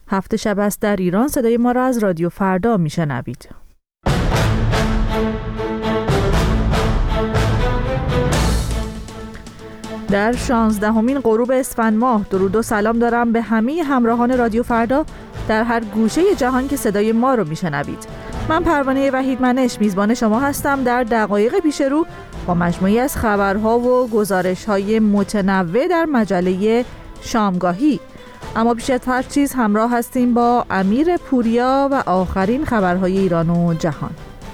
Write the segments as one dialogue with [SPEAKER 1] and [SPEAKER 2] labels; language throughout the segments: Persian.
[SPEAKER 1] هفت شب است در ایران. صدای ما را از رادیو فردا میشنوید. در 16مین غروب اسفند ماه درود و سلام دارم به همه همراهان رادیو فردا در هر گوشه جهان که صدای ما رو میشنوید. من پروانه وحیدمنش میزبان شما هستم در دقایق پیش رو با مجموعی از خبرها و گزارش‌های متنوع در مجله شامگاهی. اما بیش از هر چیز همراه هستیم با امیر پوریا و آخرین خبرهای ایران و جهان.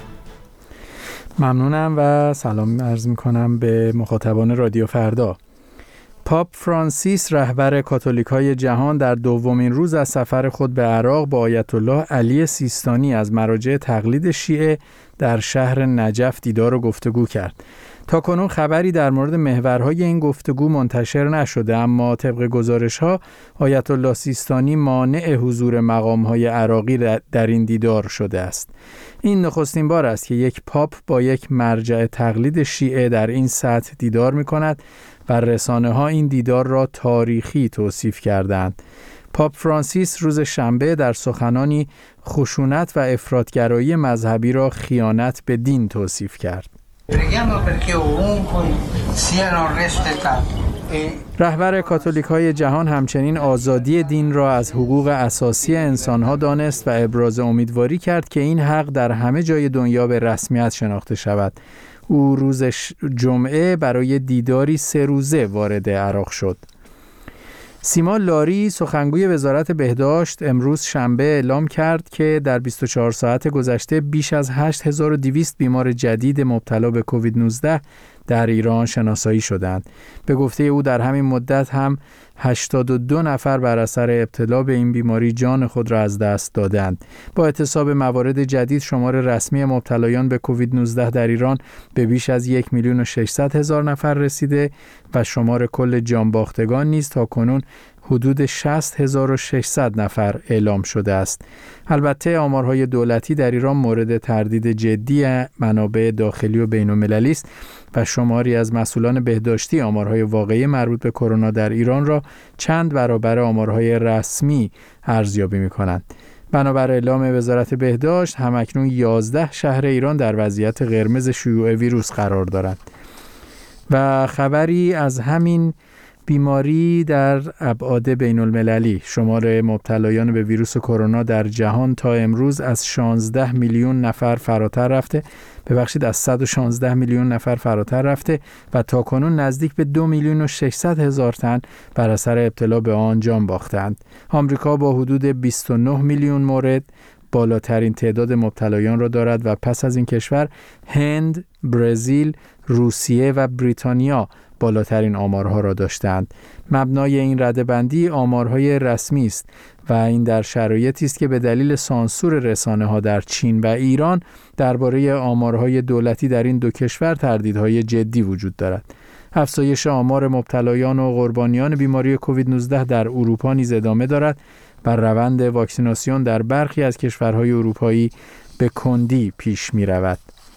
[SPEAKER 2] ممنونم و سلام عرض می‌کنم به مخاطبان رادیو فردا. پاپ فرانسیس رهبر کاتولیک‌های جهان در دومین روز از سفر خود به عراق با آیت الله علی سیستانی از مراجع تقلید شیعه در شهر نجف دیدار و گفتگو کرد. تاکنون خبری در مورد محورهای این گفتگو منتشر نشده، اما طبق گزارش‌ها آیت الله سیستانی مانع حضور مقام‌های عراقی در این دیدار شده است. این نخستین بار است که یک پاپ با یک مرجع تقلید شیعه در این سطح دیدار می‌کند و رسانه‌ها این دیدار را تاریخی توصیف کردند. پاپ فرانسیس روز شنبه در سخنانی خشونت و افراط‌گرایی مذهبی را خیانت به دین توصیف کرد. رهبر کاتولیک‌های جهان همچنین آزادی دین را از حقوق اساسی انسان‌ها دانست و ابراز امیدواری کرد که این حق در همه جای دنیا به رسمیت شناخته شود. او روز جمعه برای دیداری 3 روزه وارد عراق شد. سیما لاری سخنگوی وزارت بهداشت امروز شنبه اعلام کرد که در 24 ساعت گذشته بیش از 8200 بیمار جدید مبتلا به کووید 19 در ایران شناسایی شدند. به گفته او در همین مدت هم 82 نفر بر اثر ابتلا به این بیماری جان خود را از دست دادند. با اعتصاب موارد جدید شمار رسمی مبتلایان به کووید 19 در ایران به بیش از 1,600,000 نفر رسیده و شمار کل جانباختگان نیز تاکنون حدود 60,600 نفر اعلام شده است. البته آمارهای دولتی در ایران مورد تردید جدی منابع داخلی و بین‌المللی است و شماری از مسئولان بهداشتی آمارهای واقعی مربوط به کرونا در ایران را چند برابر آمارهای رسمی ارزیابی می‌کنند. بنابر اعلام وزارت بهداشت همکنون 11 شهر ایران در وضعیت قرمز شیوع ویروس قرار دارند. و خبری از همین بیماری در ابعاد بین‌المللی، شمار مبتلایان به ویروس کرونا در جهان تا امروز از 16 میلیون نفر فراتر رفته، از 116 میلیون نفر فراتر رفته و تاکنون نزدیک به 2,600,000 تن بر اثر ابتلا به آن جان باختند. آمریکا با حدود 29 میلیون مورد بالاترین تعداد مبتلایان را دارد و پس از این کشور هند، برزیل، روسیه و بریتانیا بالاترین آمارها را داشتند. مبنای این رده‌بندی آمارهای رسمی است و این در شرایطی است که به دلیل سانسور رسانه‌ها در چین و ایران درباره آمارهای دولتی در این دو کشور تردیدهای جدی وجود دارد. افزایش آمار مبتلایان و قربانیان بیماری کووید 19 در اروپا نیز ادامه دارد و روند واکسیناسیون در برخی از کشورهای اروپایی به کندی پیش می‌رود.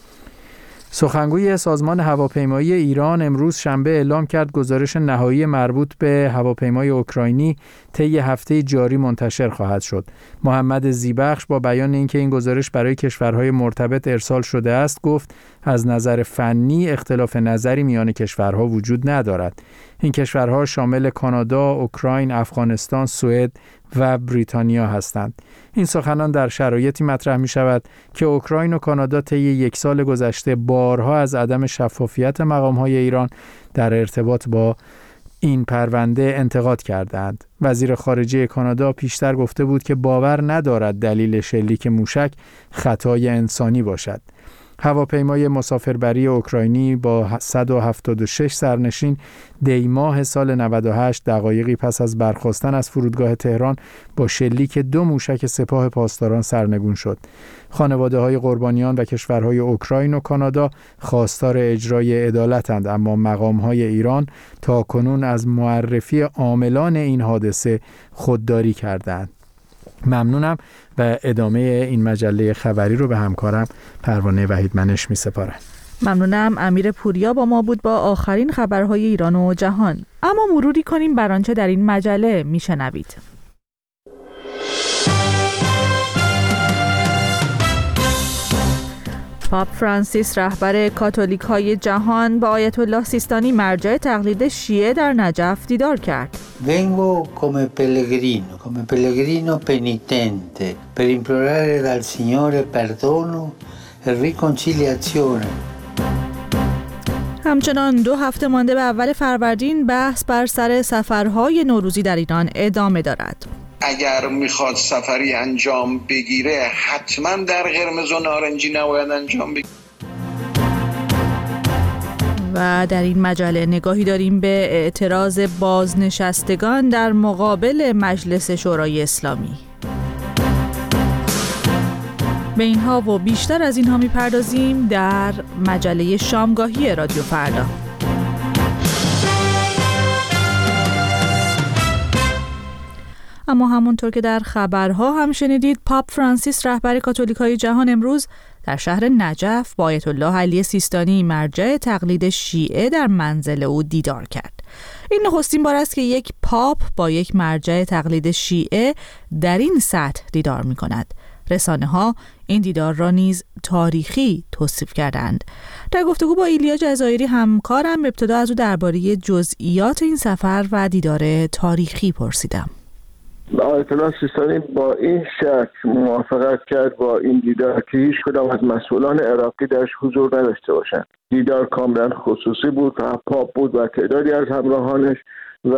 [SPEAKER 2] سخنگوی سازمان هواپیمایی ایران امروز شنبه اعلام کرد گزارش نهایی مربوط به هواپیمای اوکراینی طی هفته جاری منتشر خواهد شد. محمد زیبخش با بیان اینکه این گزارش برای کشورهای مرتبط ارسال شده است گفت از نظر فنی اختلاف نظری میان کشورها وجود ندارد. این کشورها شامل کانادا، اوکراین، افغانستان، سوئد و بریتانیا هستند. این سخنان در شرایطی مطرح می شود که اوکراین و کانادا طی 1 سال گذشته بارها از عدم شفافیت مقام‌های ایران در ارتباط با این پرونده انتقاد کردند. وزیر خارجه کانادا پیشتر گفته بود که باور ندارد دلیل شلیک موشک خطای انسانی باشد. هواپیمای مسافربری اوکراینی با 176 سرنشین دی ماه سال 98 دقایقی پس از برخاستن از فرودگاه تهران با شلیک 2 موشک سپاه پاسداران سرنگون شد. خانواده‌های قربانیان و کشورهای اوکراین و کانادا خواستار اجرای عدالتند، اما مقام‌های ایران تاکنون از معرفی عاملان این حادثه خودداری کردند. ممنونم و ادامه این مجله خبری رو به همکارم پروانه وحیدمنش می سپارم.
[SPEAKER 1] ممنونم. امیر پوریا با ما بود با آخرین خبرهای ایران و جهان. اما مروری کنیم بر آنچه در این مجله می شنوید. پاپ فرانسیس رهبر کاتولیک‌های جهان با آیت الله سیستانی مرجع تقلید شیعه در نجف دیدار کرد.
[SPEAKER 3] Vengo come pellegrino penitente per implorare dal Signore perdono e riconciliazione.
[SPEAKER 1] همچنان 2 هفته مانده به اول فروردین بحث بر سر سفرهای نوروزی در ایران ادامه دارد.
[SPEAKER 4] اگر میخواد سفری انجام بگیره حتما در قرمز و نارنجی نباید انجام بگیره.
[SPEAKER 1] و در این مجله نگاهی داریم به اعتراض بازنشستگان در مقابل مجلس شورای اسلامی. به اینها و بیشتر از اینها میپردازیم در مجله شامگاهی رادیو فردا. اما همونطور که در خبرها هم شنیدید، پاپ فرانسیس رهبر کاتولیک‌های جهان امروز در شهر نجف با آیت الله علی سیستانی مرجع تقلید شیعه در منزل او دیدار کرد. این نخستین بار است که یک پاپ با یک مرجع تقلید شیعه در این سطح دیدار می‌کند. رسانه‌ها این دیدار را نیز تاریخی توصیف کردند. در گفتگو با ایلیا جزایری همکارم ابتدا از او درباره جزئیات این سفر و دیدار تاریخی پرسیدم.
[SPEAKER 5] آیت الله سیستانی با این شک موافقت کرد با این دیدار که هیچ کدام از مسئولان عراقی درش حضور نداشته باشند. دیدار کاملا خصوصی بود و پاپ بود و تعدادی از همراهانش و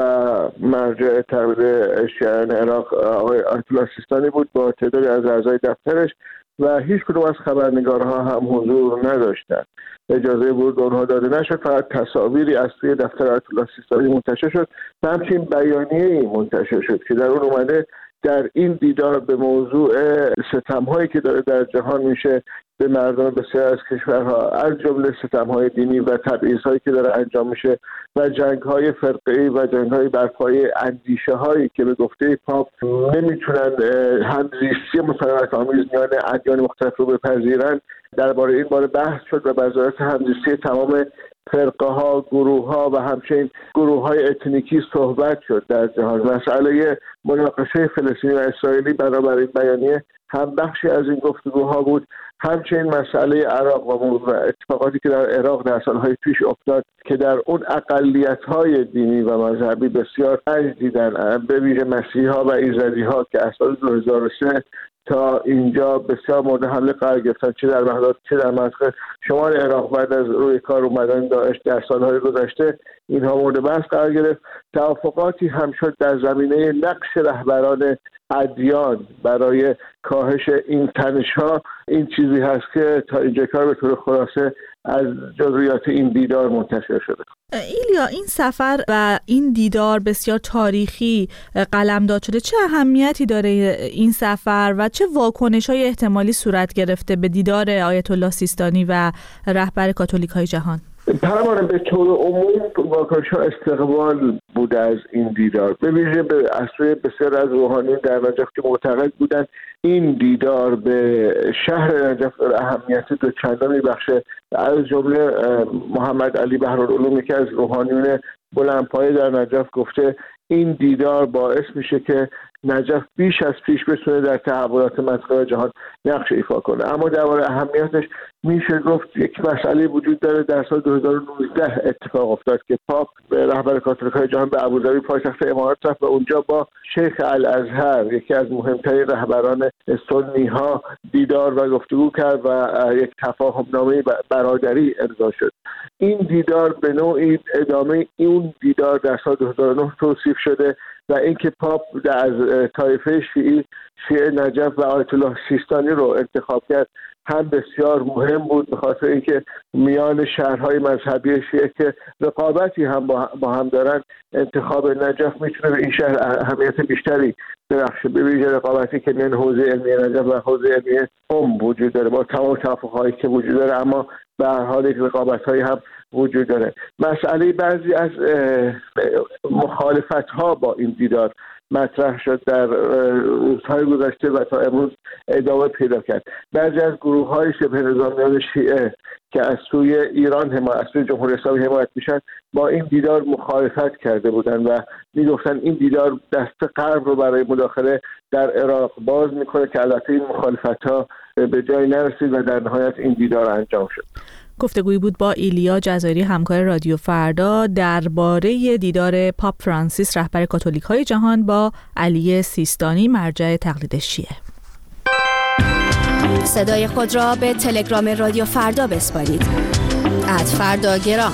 [SPEAKER 5] مرجع تقلید شیعیان عراق آقای آیت الله سیستانی بود با تعدادی از اعضای دفترش و هیچ کدوم از خبرنگارها هم حضور نداشتند. اجازه ورود اونها داده نشد، فقط تصاویری از توی دفتر آیت الله سیستانی منتشر شد و همچنین بیانیه‌ای منتشر شد که در اون اومده در این دیدار به موضوع ستم‌هایی که داره در جهان میشه به مردم بسیار از کشورها، از جمله ستم‌های دینی و تبعیض‌هایی که داره انجام میشه و جنگ‌های فرقه‌ای و جنگ‌های بر پایه اندیشه‌هایی که به گفته پاپ نمیتونن همزیستی مسالمت‌آمیز میان ادیان مختلف رو بپذیرن، درباره این باره بحث شد و وزارت همزیستی تمام فرقه ها، گروه ها و همچنین گروه های اتنیکی صحبت شد در جهان. مسئله مناقشه فلسطینی و اسرائیلی بنابراین بیانیه هم بخشی از این گفتگوها بود. همچنین مسئله عراق و اتفاقاتی که در عراق در سالهای پیش افتاد که در اون اقلیت‌های دینی و مذهبی بسیار رنج دیدن، به ویژه مسیحی‌ها و ایزدی‌ها که از سال 2003 تا اینجا بسیار مورد حمله قرار گرفتن، چه در بغداد چه در منطقه شمال عراق. بعد از روی کار اومدن داعش در سالهای گذشته اینها مورد بحث قرار گرفت. توافقاتی هم شد در زمینه نقش رهبران ادیان برای کاهش این تنش‌ها. این چیزی هست که تا اینجا کار به طور خلاصه از جزئیات این دیدار منتشر شده.
[SPEAKER 1] ایلیا، این سفر و این دیدار بسیار تاریخی قلمداد شده. چه اهمیتی داره این سفر و چه واکنش‌های احتمالی صورت گرفته به دیدار آیت الله سیستانی و رهبر کاتولیک‌های جهان؟
[SPEAKER 5] پرمانه به طور عموم واکنش‌ها استقبال بوده از این دیدار، به ویژه به سوی بسیار از روحانیون در نجف که معتقد بودند این دیدار به شهر نجف اهمیت دوچندان می‌بخشه. از جمله محمد علی بحرالعلوم که از روحانیون بلندپایه در نجف گفته این دیدار باعث میشه که نجف بیش از پیش بتونه در تحولات منطقه جهان نقش ایفا کنه. اما درباره اهمیتش میشه گفت یک مسئله وجود داره. در سال 2019 اتفاق افتاد که پاپ رهبر کاتولیک‌های جهان به ابوظبی پایتخت امارات رفت و اونجا با شیخ الازهر یکی از مهمترین رهبران سنی ها دیدار و گفتگو کرد و یک تفاهمنامه برادری امضا شد. این دیدار به نوعی ادامه اون دیدار در سال 2009 توصیف شده و اینکه پاپ از طایفه شیعه نجف و آیت الله سیستانی رو انتخاب کرد هم بسیار مهم بود، به خاطر اینکه میان شهرهای مذهبی شیعه که رقابتی هم با هم دارن، انتخاب نجف میتونه به این شهر اهمیت بیشتری درخشه، به ویژه رقابتی که میان حوزه علمی نجف و حوزه علمی وجود داره. با تمام توافق‌هایی که وجود داره اما به هر حال یک رقابت‌هایی هم وجود داره. مسئله بعضی از مخالفت‌ها با این دیدار مطرح شد در روزهای گذشته و تا امروز ادامه پیدا کرد. بعضی از گروه‌های شبه نظامیان شیعه که از سوی ایران از سوی جمهوری اسلامی حمایت میشن با این دیدار مخالفت کرده بودند و میگفتن این دیدار دست غرب رو برای مداخله در عراق باز میکنه، که البته این مخالفت‌ها به جای نرسید و در نهایت این دیدار انجام شد.
[SPEAKER 1] گفتگویی بود با ایلیا جزایری، همکار رادیو فردا، درباره دیدار پاپ فرانسیس رهبر کاتولیک‌های جهان با علی سیستانی، مرجع تقلید شیعه.
[SPEAKER 6] صدای خود را به تلگرام رادیو فردا بسپارید. @فرداگرام.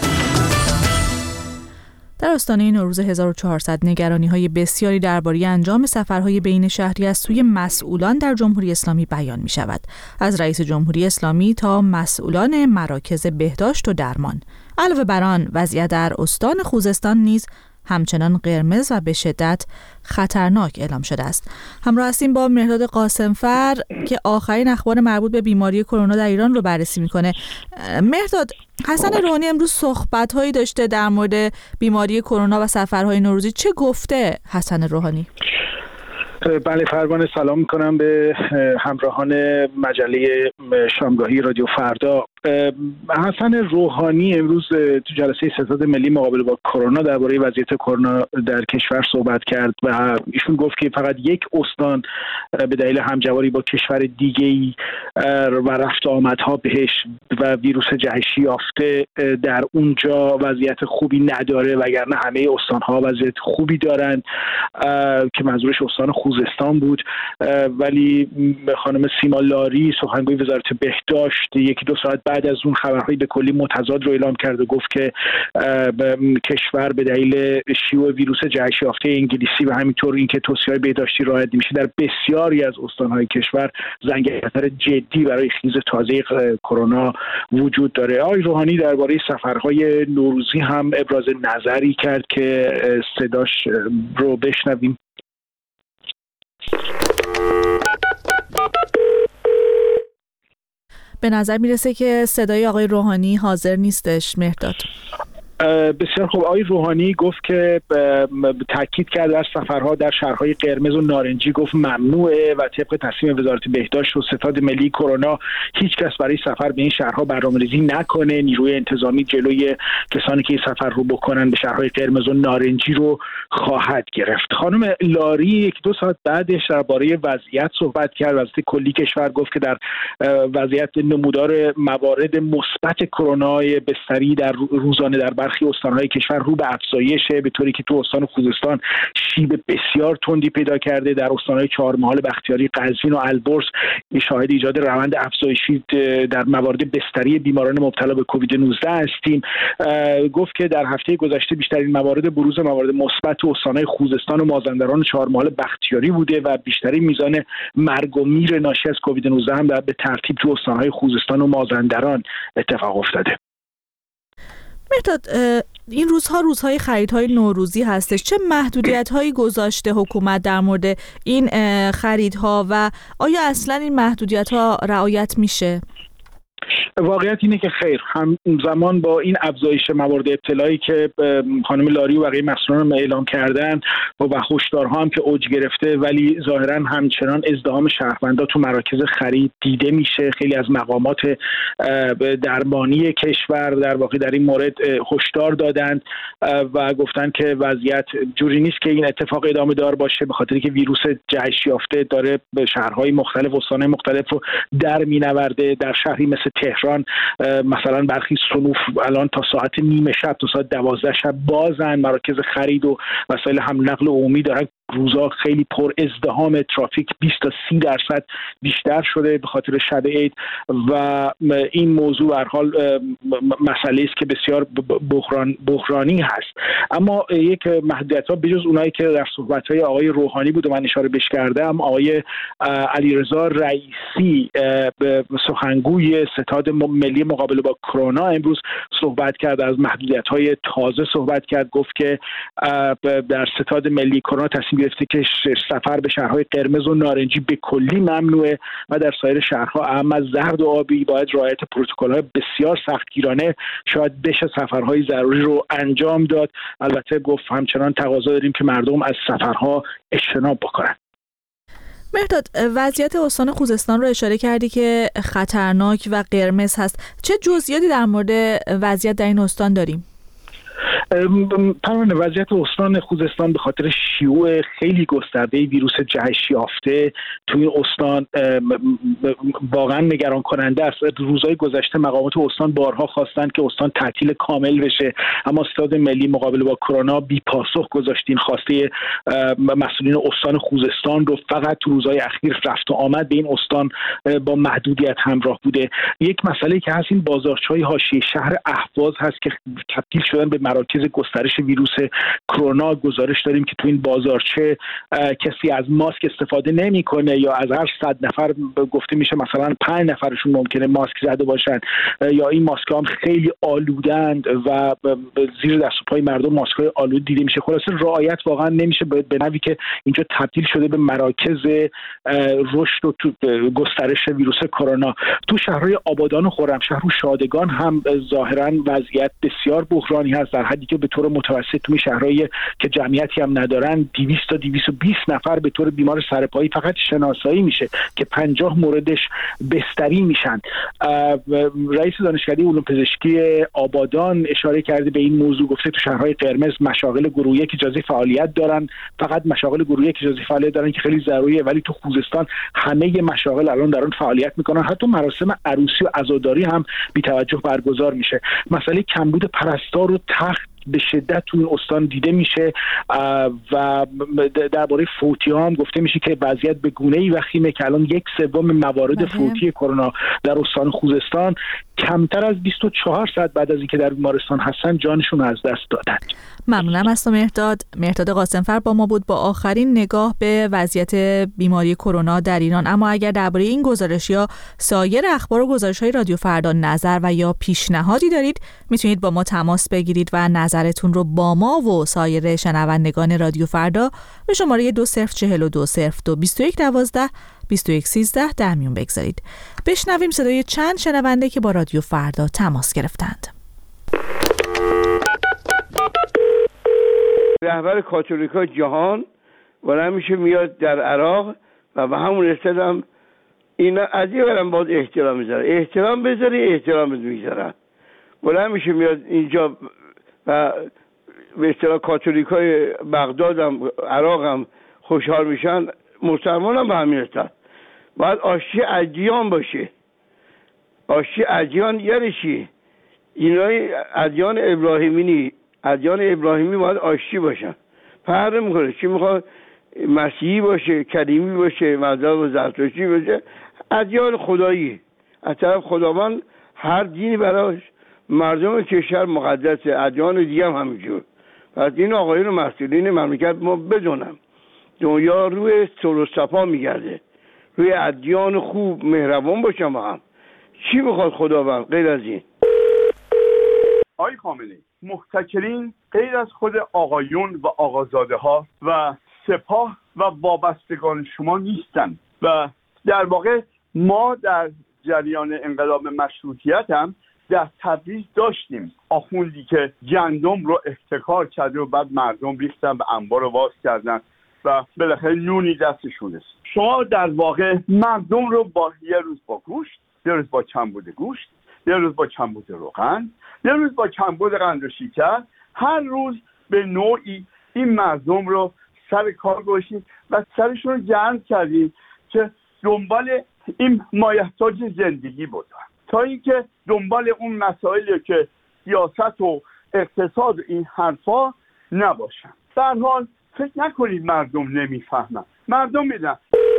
[SPEAKER 1] در آستانه نوروز 1400 نگرانی‌های بسیاری درباره انجام سفرهای بین شهری از سوی مسئولان در جمهوری اسلامی بیان می‌شود. از رئیس جمهوری اسلامی تا مسئولان مراکز بهداشت و درمان. علاوه بر آن، وضعیت در استان خوزستان نیز همچنان قرمز و به شدت خطرناک اعلام شده است. همراه هستیم با مهرداد قاسمفر که آخرین اخبار مربوط به بیماری کرونا در ایران رو بررسی میکنه. مهرداد، حسن روحانی امروز صحبت‌هایی داشته در مورد بیماری کرونا و سفرهای نوروزی. چه گفته حسن روحانی؟
[SPEAKER 7] بله فرمان، سلام میکنم به همراهان مجله شامگاهی رادیو فردا. حسن روحانی امروز تو جلسه ستاد ملی مقابله با کرونا درباره وضعیت کرونا در کشور صحبت کرد و ایشون گفت که فقط یک استان به دلیل همجواری با کشور دیگه‌ای و رفت آمدها بهش و ویروس جهشی یافته در اونجا وضعیت خوبی نداره، وگرنه همه استان‌ها وضعیت خوبی دارن، که منظورش استان خوزستان بود. ولی خانم سیما لاری، سخنگوی وزارت بهداشت، یکی دو ساعت بعد از اون خبرهای به کلی متضاد رو اعلام کرد و گفت که کشور به دلیل شیوع ویروس جهش یافته انگلیسی و همینطور اینکه توصیه‌های بهداشتی رعایت نمیشه در بسیاری از استان‌های کشور زنگ خطر جدی برای خیز تازه کرونا وجود داره. آقای روحانی درباره سفرهای نوروزی هم ابراز نظری کرد که صداش رو بشنویم.
[SPEAKER 1] به نظر میرسه که صدای آقای روحانی حاضر نیستش مهرداد.
[SPEAKER 7] بسیار خوب. آقای روحانی گفت که تاکید کرد در سفرها در شهرهای قرمز و نارنجی گفت ممنوعه و طبق تصمیم وزارت بهداشت و ستاد ملی کرونا هیچ کس برای سفر به این شهرها برنامه‌ریزی نکنه. نیروی انتظامی جلوی کسانی که این سفر رو بکنن به شهرهای قرمز و نارنجی رو خواهد گرفت. خانم لاری یک دو ساعت بعدش درباره وضعیت صحبت کرد. وضعیت کلی کشور گفت که در وضعیت نمودار موارد مثبت کرونا بستری در روزانه در برخی استان‌های کشور رو به افزایشه، به طوری که تو استان خوزستان شیب بسیار تندی پیدا کرده. در استان‌های چهارمحال، بختیاری، قزوین و البرز شاهد ایجاد روند افزایشی در موارد بستری بیماران مبتلا به کووید 19 هستیم. گفت که در هفته گذشته بیشترین موارد بروز موارد مثبت تو استان‌های خوزستان و مازندران و چهارمحال بختیاری بوده و بیشترین میزان مرگ و میر ناشی از کووید 19 هم به ترتیب تو استان‌های خوزستان و مازندران اتفاق افتاده.
[SPEAKER 1] مهرداد، این روزها روزهای خریدهای نوروزی هستش. چه محدودیت‌هایی گذاشته حکومت در مورد این خریدها و آیا اصلا این محدودیت‌ها رعایت میشه؟
[SPEAKER 7] واقعیت اینه که خیر، همزمان با این افزایش موارد ابتلایی که خانم لاری و بقیه مسئولان اعلام کردن و هشدارها هم که اوج گرفته، ولی ظاهرا همچنان ازدحام شهروندان تو مراکز خرید دیده میشه. خیلی از مقامات درمانی کشور در واقع در این مورد هشدار دادند و گفتن که وضعیت جوری نیست که این اتفاق ادامه دار باشه، به خاطری که ویروس جهش یافته داره به شهرهای مختلف و استان‌های مختلف رو در مینورده. در شهری مثل تهران مثلا برخی صنوف الان تا ساعت نیمه شب تا ساعت 12 شب بازن، مراکز خرید و وسایل حمل نقل عمومی دارن روزا خیلی پر ازدحام، ترافیک 20 تا 30% بیشتر شده به خاطر شب عید و این موضوع به هر حال مسئله است که بسیار بحرانی هست. اما یک محدودیت‌ها بجز اونایی که در صحبت‌های آقای روحانی بود و من اشاره بهش کردم، آقای علیرضا رئیسی سخنگوی ستاد ملی مقابله با کرونا امروز صحبت کرد، از محدودیت‌های تازه صحبت کرد. گفت که در ستاد ملی کرونا تصمیم گرفته که سفر به شهرهای قرمز و نارنجی به کلی ممنوعه و در سایر شهرها اما زرد و آبی باید رعایت پروتکل‌های بسیار سختگیرانه شاید بشه سفرهای ضروری رو انجام داد. البته گفت همچنان تقاضا داریم که مردم از سفرها اجتناب بکنن.
[SPEAKER 1] مهرداد، وضعیت استان خوزستان رو اشاره کردی که خطرناک و قرمز هست. چه جزئیاتی در مورد وضعیت در این استان داریم؟
[SPEAKER 7] پروانه، وضعیت استان خوزستان به خاطر شیوع خیلی گسترده ویروس جهش یافته توی این استان واقعا نگران کننده است. روزهای گذشته مقامات استان بارها خواستند که استان تعطیل کامل بشه، اما ستاد ملی مقابله با کرونا بی پاسخ گذاشت این خواسته مسئولین استان خوزستان رو. فقط تو روزهای اخیر رفت و آمد به این استان با محدودیت همراه بوده. یک مسئله که هست این بازارچه‌های حاشیه شهر اهواز هست که تبدیل شدن به مراکز گسترش ویروس کرونا. گزارش داریم که تو این بازارچه کسی از ماسک استفاده نمیکنه، یا از هر 100 نفر گفته میشه مثلا 5 نفرشون ممکنه ماسک زده باشن، یا این ماسک هم خیلی آلودند و زیر دست و پای مردم ماسک های آلود دیده میشه. خلاصه رعایت واقعا نمیشه به نوعی که اینجا تبدیل شده به مراکز رشد و گسترش ویروس کرونا. تو شهرهای آبادان و خرمشهر و شادگان هم ظاهرا وضعیت بسیار بحرانی هست، در حدی که به طور متوسط تو شهرهایی که جمعیتی هم ندارن 200 تا 220 نفر به طور بیمار سرپایی فقط شناسایی میشه که 50 موردش بستری میشن. رئیس دانشکده علوم پزشکی آبادان اشاره کرده به این موضوع، گفته تو شهرهای قرمز مشاغل گروه یک اجازه فعالیت دارن، فقط مشاغل گروه یک اجازه فعالیت دارن که خیلی ضروریه، ولی تو خوزستان همه مشاغل الان دارن فعالیت میکنن. حتی مراسم عروسی و عزاداری هم بی توجه برگزار میشه. مسئله کمبود پرستار و تخت به شدت تو این استان دیده میشه و درباره فوتی ها هم گفته میشه که وضعیت به گونه‌ای وخیمه که الان 1/3 موارد فوتی کرونا در استان خوزستان کمتر از 24 ساعت بعد از اینکه در بیمارستان هستن جانشون از دست دادن.
[SPEAKER 1] ممنونم از تو مهرداد قاسمفر با ما بود با آخرین نگاه به وضعیت بیماری کرونا در ایران. اما اگر درباره این گزارش یا سایر اخبار و گزارش‌های رادیو فردا نظر و یا پیشنهادی دارید میتونید با ما تماس بگیرید و نظرتون رو با ما و سایر شنوندگان رادیو فردا به شماره 20420221122113 در میون بگذارید. بشنویم صدای چند شنونده که با رادیو فردا تماس گرفتند.
[SPEAKER 8] رهبر کاتولیکای جهان بلند میشه میاد در عراق و به همون رسیدم اینا از یه برم باید احترام میذاره، احترام بذاری احترام میذاره. بلند میشه میاد اینجا و به اصطلاح کاتولیکای بغداد هم عراق هم خوشحال میشن، مسلمان هم به همین رسید. باید آشتی ادیان باشه. آشتی ادیان یعنی چی؟ اینای ادیان ابراهیمی باید آشتی باشن. فرق میکنه چی میخواد مسیحی باشه، کلیمی باشه، مذهب زرتشتی باشه، ادیان خدایی از طرف خداوند هر دینی براش مردم کشور مقدسه، ادیان دیگه هم همینجور. پس این آقایون مسئولین مملکت ما بدونم دنیا روی صلح و صفا میگرده، روی ادیان خوب مهربان باشم با هم. چی میخواد خداوند غیر از این؟
[SPEAKER 9] آقای خامنه‌ای، محتکرین غیر از خود آقایون و آقازاده ها و سپاه و وابستگان شما نیستند و در واقع ما در جریان انقلاب مشروطیت هم در تبریز داشتیم آخوندی که گندم رو احتکار کرده و بعد مردم ریختن به انبار واز کردن و بالاخره نونی دستشون است. شما در واقع مردم رو با یه روز با گوشت، یه روز با کمبود گوشت، یه روز با کمبود روغن، یه روز با کمبود قند و شکر، هر روز به نوعی این مردم رو سر کار گذاشتید و سرشون رو گرم کردید که دنبال این مایحتاج زندگی بودن تا اینکه دنبال اون مسائلی که سیاست و اقتصاد و این حرفا نباشن. در حال فکر نکنید مردم نمیفهمن، مردم میدن.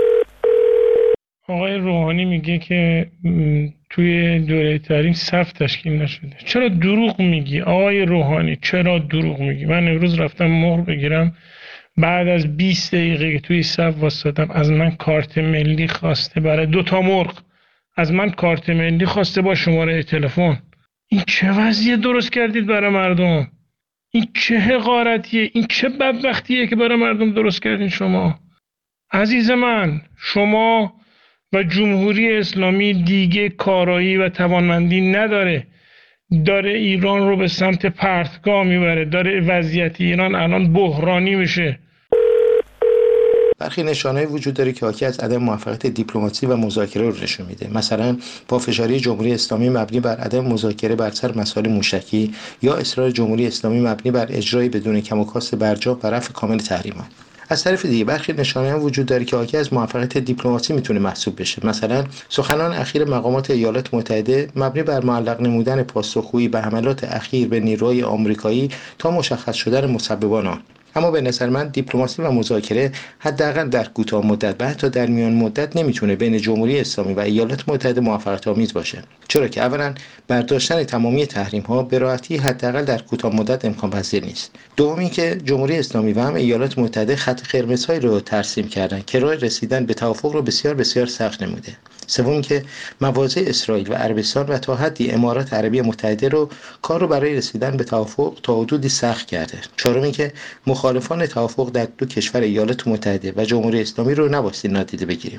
[SPEAKER 10] آقای روحانی میگه که توی دوره تعلیم صف تشکیل نشده. چرا دروغ میگی آقای روحانی؟ چرا دروغ میگی؟ من امروز رفتم مهر بگیرم، بعد از 20 دقیقه توی صف واسطم از من کارت ملی خواسته، برای 2 مرغ از من کارت ملی خواسته با شماره تلفن. این چه وضعیه درست کردید برای مردم؟ این چه حقارتیه؟ این چه بدبختیه که برای مردم درست کردین شما؟ عزیز من، شما و جمهوری اسلامی دیگه کارایی و توانمندی نداره، داره ایران رو به سمت پرتگاه میبره، داره وضعیت ایران الان بحرانی میشه.
[SPEAKER 11] برخی نشانه‌ای وجود داره که حاکی از عدم موفقیت دیپلماسی و مذاکره رو نشون میده. مثلا پافشاری جمهوری اسلامی مبنی بر عدم مذاکره بر سر مسائل موشکی یا اصرار جمهوری اسلامی مبنی بر اجرای بدون کم و کاست برجام و رفع کامل تحریمات. از طرف دیگه برخی نشانه‌ها وجود داره که حاکی از موفقیت دیپلماسی میتونه محسوب بشه. مثلا سخنان اخیر مقامات ایالات متحده مبنی بر معلق نمودن پاسخگویی به حملات اخیر به نیروهای آمریکایی تا مشخص شدن مسببان آن. اما به نظر من دیپلماسی و مذاکره حداقل در کوتاه مدت و حتی در میان مدت نمیتونه بین جمهوری اسلامی و ایالات متحده موفقیت آمیز باشه، چرا که اولا برداشتن تمامی تحریم ها به راحتی حداقل در کوتاه مدت امکان پذیر نیست. دومی که جمهوری اسلامی و هم ایالات متحده خط قرمزهایی رو ترسیم کردن که راه رسیدن به توافق رو بسیار بسیار سخت نموده. سوم که مواضع اسرائیل و عربستان و تا حدی امارات عربی متحده رو کار رو برای رسیدن به توافق تا حدودی سخت کرده. چهارم که مخالفان توافق در دو کشور ایالات متحده و جمهوری اسلامی رو نباید نادیده بگیریم.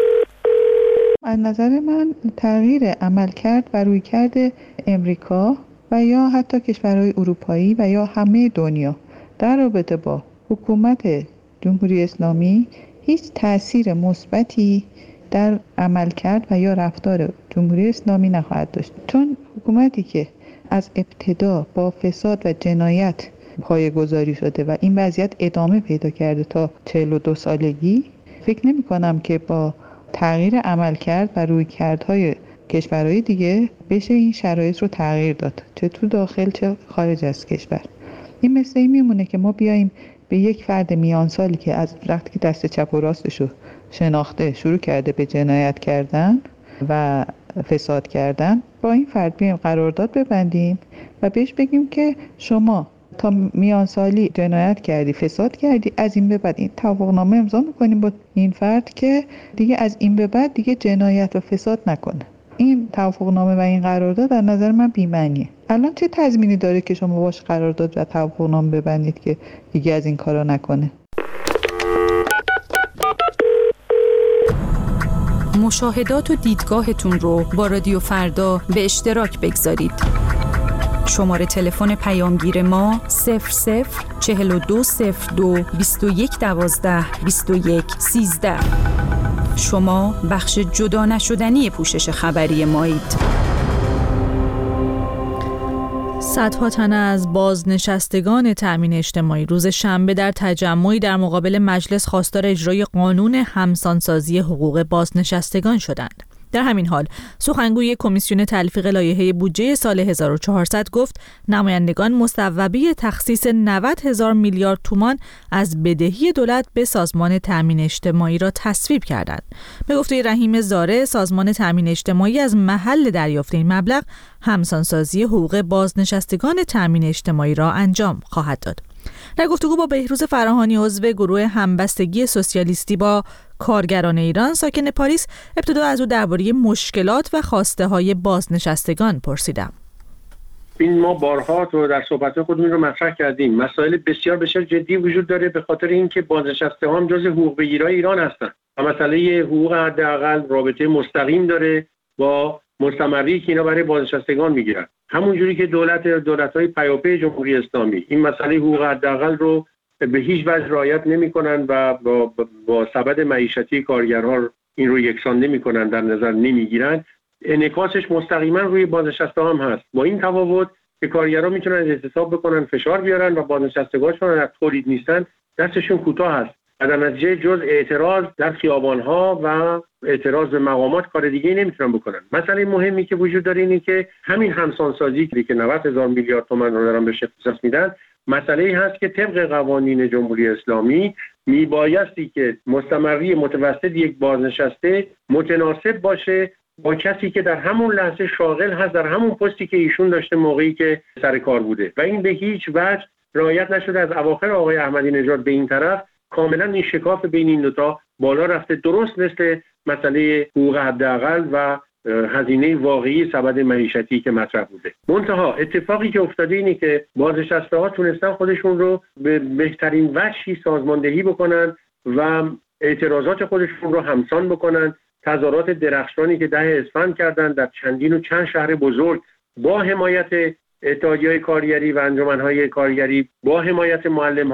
[SPEAKER 12] از نظر من تغییر عملکرد و رویکرد امریکا و یا حتی کشورهای اروپایی و یا همه دنیا در رابطه با حکومت جمهوری اسلامی هیچ تأثیر مثبتی در عملکرد و یا رفتار جمهوری اسلامی نخواهد داشت، چون حکومتی که از ابتدا با فساد و جنایت پایه‌گذاری شده و این وضعیت ادامه پیدا کرده تا 42 سالگی، فکر نمی کنم که با تغییر عملکرد و رویکردهای کشورهای دیگه بشه این شرایط رو تغییر داد، چه تو داخل چه خارج از کشور. این مثل این میمونه که ما بیاییم به یک فرد میان سالی که از وقتی که دست چپ و راستش رو شناخته شروع کرده به جنایت کردن و فساد کردن، با این فرد بیایم قرارداد ببندیم و بهش بگیم که شما تا میان سالی جنایت کردی، فساد کردی، از این به بعد این توافقنامه امضا میکنیم با این فرد که دیگه از این به بعد دیگه جنایت و فساد نکنه. این توافقنامه و این قرارداد در نظر من بی‌معنیه. الان چه تضمینی داره که شما باش قرارداد و توافقنامه ببندید که دیگه از این کارا نکنه؟
[SPEAKER 13] مشاهدات و دیدگاهتون رو با رادیو فردا به اشتراک بگذارید. شماره تلفن پیامگیر ما 004202 2112 2113. شما بخش جدا نشدنی پوشش خبری مایید.
[SPEAKER 1] صدها تن از بازنشستگان تأمین اجتماعی روز شنبه در تجمعی در مقابل مجلس خواستار اجرای قانون همسانسازی حقوق بازنشستگان شدند. در همین حال سخنگوی کمیسیون تلفیق لایحه بودجه سال 1400 گفت نمایندگان مصوبه تخصیص 90,000 میلیارد تومان از بدهی دولت به سازمان تأمین اجتماعی را تصویب کردند. به گفته رحیم زاره، سازمان تأمین اجتماعی از محل دریافت این مبلغ همسانسازی حقوق بازنشستگان تأمین اجتماعی را انجام خواهد داد. در گفتگو با بهروز فراهانی عضو گروه همبستگی سوسیالیستی با کارگران ایران ساکن پاریس، ابتدا از او درباره مشکلات و خواسته های بازنشستگان پرسیدم.
[SPEAKER 14] این ما بارها تو در صحبت خودمون رو مطرح کردیم، مسائل بسیار بسیار جدی وجود داره به خاطر اینکه بازنشستگان جزء حقوق بگیرای ایران هستن و مسئله حقوق حداقل رابطه مستقیم داره با مستمری که اینا برای بازنشستگان میگیرن. همون جوری که دولت‌های پیاپی جمهوری اسلامی این مسئله حقوق حداقل رو به هیچ وجه رعایت نمی‌کنن و با سبد معیشتی کارگرها این رو یکسان نمی‌کنن، در نظر نمی‌گیرن، انعکاسش مستقیما روی بازنشستگان هم هست. با این تفاوت که کارگرها میتونن اعتصاب بکنن، فشار بیارن و بازنشستگان چون از تولید نیستن دستشون کوتاه هست. در نتیجه جز اعتراض در خیابان‌ها و اعتراض به مقامات کار دیگه نمیتونن بکنن. مسئله مهمی که وجود داره اینه که همین همسانسازی که 90,000 میلیارد تومان رو دارن بهش اختصاص میدن، مسئله هست که طبق قوانین جمهوری اسلامی میبایستی که مستمری متوسط یک بازنشسته متناسب باشه با کسی که در همون لحظه شاغل هست در همون پستی که ایشون داشته موقعی که سر کار بوده و این به هیچ وجه رعایت نشده. از اواخر آقای احمدی نژاد به این طرف کاملا این شکاف بین این دوتا بالا رفته، درست مثل مسئله حقوق حداقل و هزینه واقعی سبد معیشتی که مطرح بوده. منتها اتفاقی که افتاده اینه که بازنشسته‌ها تونستن خودشون رو به بهترین وجهی سازماندهی بکنن و اعتراضات خودشون رو همسان بکنن. تظاهرات درخشانی که 10 اسفند کردن در چندین و چند شهر بزرگ با حمایت اتحادیه‌های کارگری و انجمن‌های کارگری، با حمایت معلم‌ها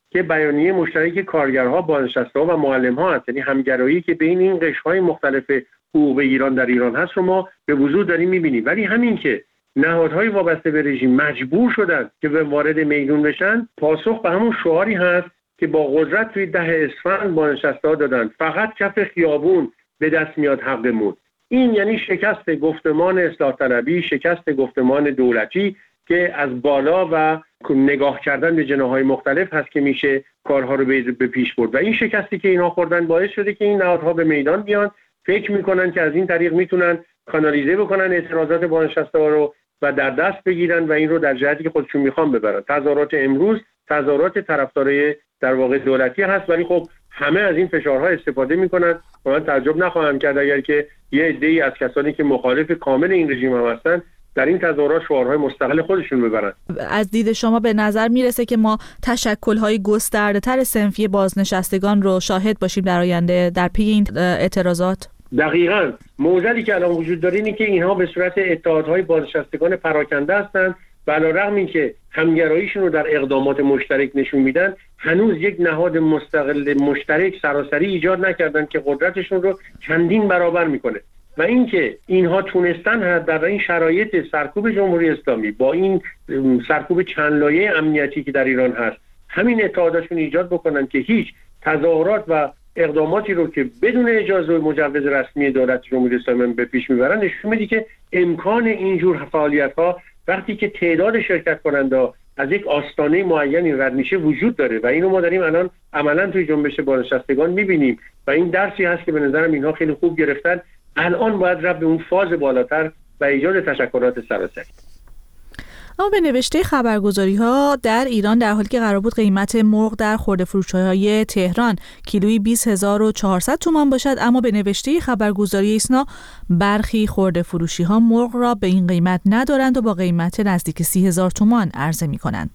[SPEAKER 14] که بیانیه مشترک کارگرها، بازنشسته‌ها و معلم‌ها هست، یعنی همگرایی که بین این قشرهای مختلف حقوق ایران در ایران هست رو ما به وضوح داریم می‌بینیم. ولی همین که نهادهای وابسته به رژیم مجبور شدن که به وارد میدون بشن، پاسخ به همون شعاری هست که با قدرت توی 10 اسفند بازنشسته‌ها دادن: فقط کف خیابون به دست میاد حقمون. این یعنی شکست گفتمان اصلاح طلبی، شکست گفتمان دولتی که از بالا و نگاه کردن به جناح‌های مختلف هست که میشه کارها رو به پیش برد. و این شکستی که اینا خوردن باعث شده که این نهادها به میدان بیان، فکر میکنن که از این طریق میتونن کانالیزه بکنن اعتراضات بازنشسته‌ها رو و در دست بگیرن و این رو در جهتی که خودشون میخوان ببرن. تظاهرات امروز تظاهرات طرفدارای در واقع دولتی هست، ولی خب همه از این فشارها استفاده میکنن و من تعجب نخواهم کرد اگر که یه عده‌ای از کسانی که مخالف کامل این رژیم هم هستن در این تظاهرات شعارهای مستقل خودشون ببرن.
[SPEAKER 1] از دید شما به نظر میرسه که ما تشکل‌های گسترده‌تر صنفی بازنشستگان رو شاهد باشیم در آینده در پی این اعتراضات؟
[SPEAKER 14] دقیقاً. معضلی که الان وجود داره اینه که اینها به صورت اتحادهای بازنشستگان پراکنده هستند و علیرغم اینکه همگراییشون رو در اقدامات مشترک نشون میدن، هنوز یک نهاد مستقل مشترک سراسری ایجاد نکردن که قدرتشون رو چندین برابر میکنه. و اینکه اینها تونستن در این شرایط سرکوب جمهوری اسلامی با این سرکوب چند لایه امنیتی که در ایران هست همین اتحادشون ایجاد بکنن که هیچ تظاهرات و اقداماتی رو که بدون اجازه و مجوز رسمی دولت جمهوری اسلامی به پیش میبرن، نشون میده که امکان اینجور فعالیت‌ها وقتی که تعداد شرکت کننده از یک آستانه معینی رد میشه وجود داره و اینو ما داریم الان عملاً توی جنبش بازنشستگان میبینیم و این درسی هست که به نظرم اینها خیلی خوب گرفتن. الان باید رفت به اون فاز بالاتر و ایجاد تشکلات سراسری.
[SPEAKER 1] اما به نوشته خبرگزاری‌ها در ایران در حالی که قرار بود قیمت مرغ در خرده‌فروشی‌های تهران کیلویی 20400 تومان باشد، اما به نوشته خبرگزاری ایسنا برخی خرده‌فروشی‌ها مرغ را به این قیمت ندارند و با قیمت نزدیک 30000 تومان عرضه می‌کنند.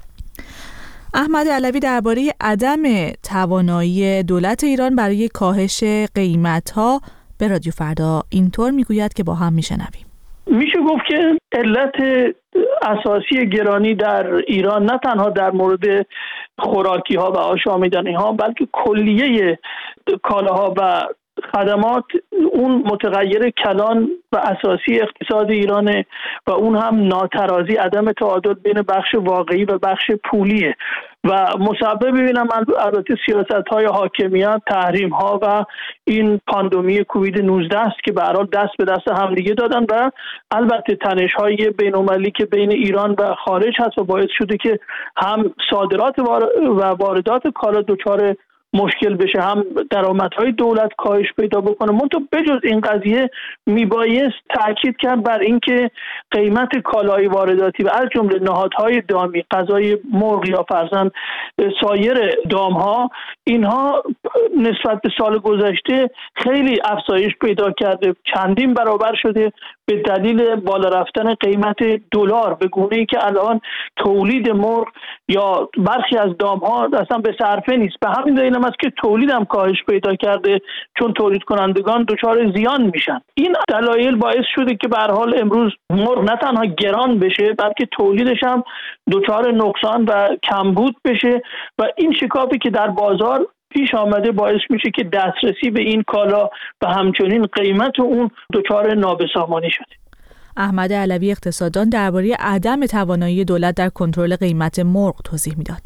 [SPEAKER 1] احمد علوی درباره عدم توانایی دولت ایران برای کاهش قیمت‌ها به رادیو فردا اینطور میگوید که با هم میشنویم.
[SPEAKER 15] میشه گفت که علت اساسی گرانی در ایران نه تنها در مورد خوراکی ها و آشامیدنی ها بلکه کلیه کالاها و خدمات اون متغیر کلان و اساسی اقتصاد ایرانه و اون هم ناترازی، عدم تعادل بین بخش واقعی و بخش پولیه و مسبب ببینم البته سیاست‌های حاکمیت، تحریم‌ها و این پاندمی کووید 19 است که به هر حال دست به دست همدیگه دادن و البته تنش‌های بین‌المللی که بین ایران و خارج هست و باعث شده که هم صادرات و واردات کالا دچار مشکل بشه، هم درآمدهای دولت کاهش پیدا بکنه. منتها بجز این قضیه میبایست تاکید کرد بر اینکه قیمت کالای وارداتی و از جمله نهادهای دامی، غذای مرغ یا فرضاً سایر دامها، اینها نسبت به سال گذشته خیلی افزایش پیدا کرده، چندین برابر شده به دلیل بالا رفتن قیمت دلار، به گونه‌ای که الان تولید مرغ یا برخی از دامها اصلا به صرفه نیست. به همین دلیل هم است که تولید هم کاهش پیدا کرده، چون تولید کنندگان دچار زیان میشن. این دلایل باعث شده که به هر حال امروز مرغ نه تنها گران بشه بلکه تولیدش هم دچار نقصان و کمبود بشه و این شکافی که در بازار پیش آمده باعث میشه که دسترسی به این کالا و همچنین قیمت اون دچار نابسامانی شده.
[SPEAKER 1] احمد علوی اقتصاددان درباره عدم توانایی دولت در کنترل قیمت مرغ توضیح میداد.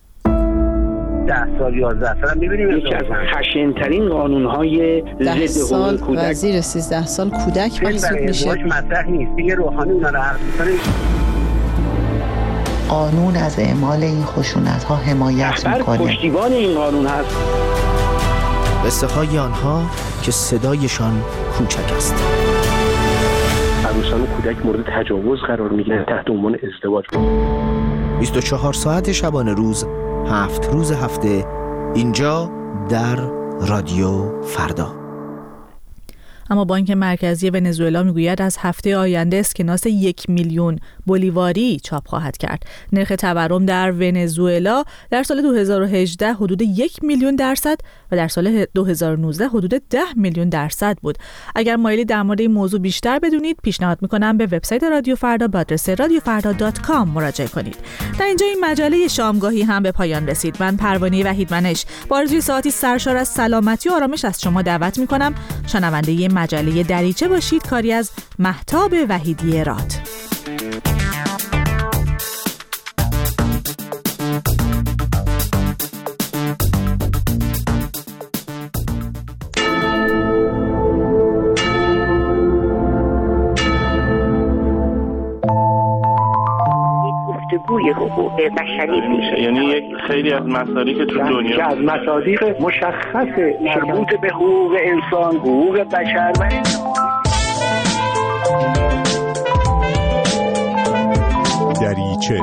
[SPEAKER 16] 10 سال 11 سال می‌بینیم یکی از خشن‌ترین قانون‌های ضد حقوق کودک
[SPEAKER 17] و زیر 13 سال کودک محسوب میشه.
[SPEAKER 16] مطرح نیست. دیگه روحانی اونا رو حرف می‌کنه.
[SPEAKER 18] قانون از اعمال این خشونت‌ها حمایت می‌کنه.
[SPEAKER 16] پشتیبان این قانون هست.
[SPEAKER 19] قصه‌های آنها که صدایشان کوچک است.
[SPEAKER 14] عروسان و کودک مورد تجاوز قرار می‌گیرن تحت عنوان ازدواج.
[SPEAKER 19] 24 ساعت شبانه روز، 7 روز هفته، اینجا در رادیو فردا.
[SPEAKER 1] اما بانک مرکزی ونزوئلا میگوید از هفته آینده اسکناس 1 میلیون بولیواری چاپ خواهد کرد. نرخ تورم در ونزوئلا در سال 2018 حدود 1 میلیون درصد و در سال 2019 حدود 10 میلیون درصد بود. اگر مایلی در مورد این موضوع بیشتر بدونید، پیشنهاد میکنم به وبسایت رادیو فردا با آدرس radiofarda.com مراجعه کنید. در اینجا این مجله شامگاهی هم به پایان رسید. من پروانه وحیدمنش با آرزوی ساعتی سرشار از سلامتی و آرامش از شما دعوت میکنم شنونده مجله دریچه باشید. کاری از مهتاب وحیدی راد.
[SPEAKER 16] گفتگوی حقوق بشری میشه،
[SPEAKER 20] یعنی یک خیلی از مصادیق تو دنیا
[SPEAKER 16] که از مصادیق مشخص مربوط به حقوق انسان، حقوق بشر و
[SPEAKER 21] دریچه.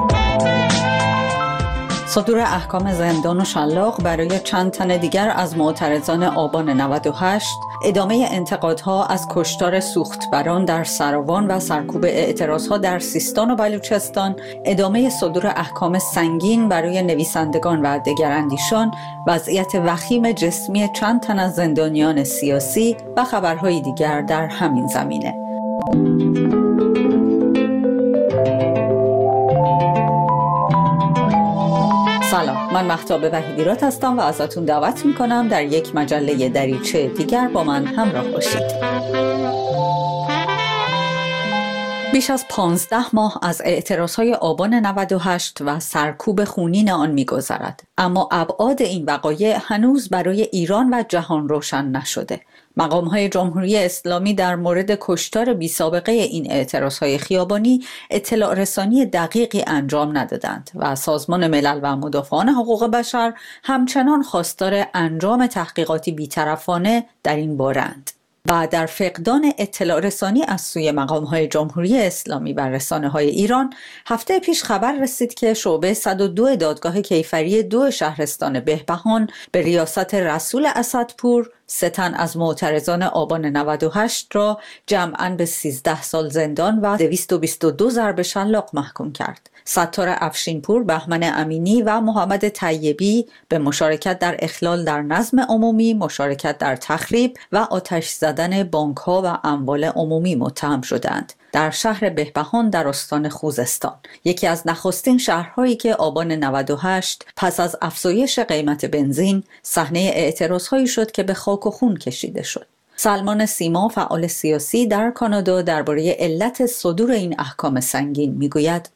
[SPEAKER 22] صدور احکام زندان و شلاق برای چند تن دیگر از معترضان آبان 98، ادامه انتقادها از کشتار سوختبران در سراوان و سرکوب اعتراضها در سیستان و بلوچستان، ادامه صدور احکام سنگین برای نویسندگان و دگراندیشان، وضعیت وخیم جسمی چند تن از زندانیان سیاسی و خبرهای دیگر در همین زمینه. سلام، من مهتاب وحیدی راد هستم و ازتون دعوت میکنم در یک مجله دریچه دیگر با من همراه باشید. بیش از 15 ماه از اعتراضهای آبان 98 و سرکوب خونین آن می‌گذرد، اما ابعاد این وقایع هنوز برای ایران و جهان روشن نشده. مقام‌های جمهوری اسلامی در مورد کشتار بی‌سابقه این اعتراضهای خیابانی اطلاع رسانی دقیقی انجام ندادند و سازمان ملل و مدافعان حقوق بشر همچنان خواستار انجام تحقیقاتی بی‌طرفانه در این باره‌اند. و در فقدان اطلاع رسانی از سوی مقام‌های جمهوری اسلامی و رسانه‌های ایران، هفته پیش خبر رسید که شعبه 102 دادگاه کیفری 2 شهرستان بهبهان به ریاست رسول اسدپور 3 تن از معترضان آبان 98 را جمعاً به 13 سال زندان و 222 ضرب شلاق محکوم کرد. ستار افشینپور، بهمن امینی و محمد طیبی به مشارکت در اخلال در نظم عمومی، مشارکت در تخریب و آتش زدن بانک‌ها و اموال عمومی متهم شدند. در شهر بهبهان در استان خوزستان، یکی از نخستین شهرهایی که آبان 98 پس از افزایش قیمت بنزین صحنه اعتراضهایی شد که به خاک و خون کشیده شد. سلمان سیما، فعال سیاسی در کانادا، درباره علت صدور این احکام سنگین میگوید: